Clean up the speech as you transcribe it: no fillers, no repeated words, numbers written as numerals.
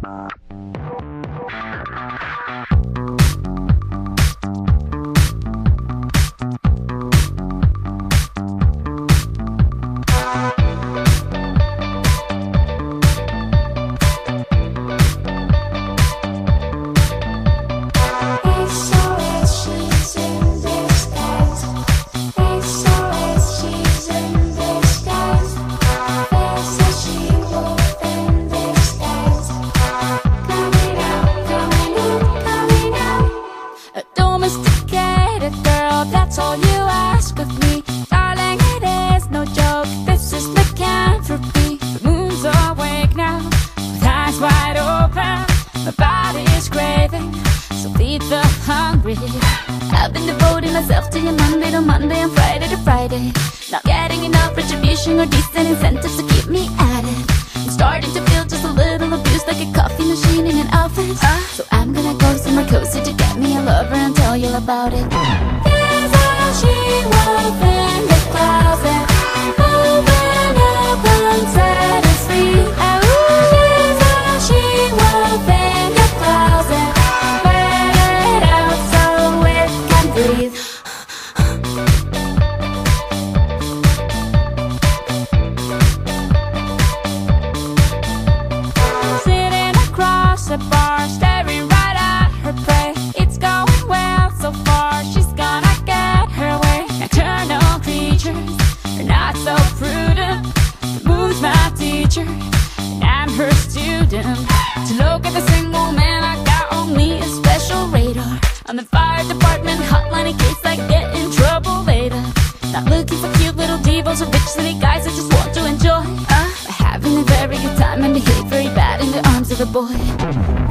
That's all you ask of me, darling, it is no joke. This is lycanthropy. The moon's awake now, with eyes wide open. My body is craving, so feed the hungry. I've been devoting myself to you Monday to Monday and Friday to Friday. Not getting enough retribution or decent incentives to keep me at it. I'm starting to feel just a little abused, like a coffee machine in an office. So I'm gonna go somewhere cozy to get me a lover and tell you about it. She wolf in the closet, moving up unsaid and free. There's a she wolf in the closet, let it out so it can breathe. Sitting across the bar, staring right at her prey. It's going well so far, she's gonna get her way. Nocturnal creatures are not so prudent. The moon's my teacher, and I'm her student. To look at the single man, I got only a special radar. On the fire department hotline in case I get in trouble later. Not looking for cute little divas or rich city guys, I just want to enjoy having a very good time and behave very bad in the arms of a boy.